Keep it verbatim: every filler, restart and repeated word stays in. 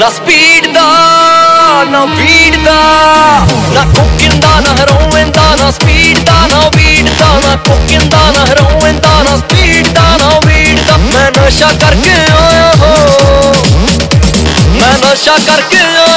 ना स्पीड दा ना बीट दा, ना कुकिंदा ना हेरोइन ना स्पीड दा ना बीट दा, ना कुकिंदा ना हेरोइन ना स्पीड दा ना बीट दा। मैं नशा करके आया हो, मैं नशा करके आया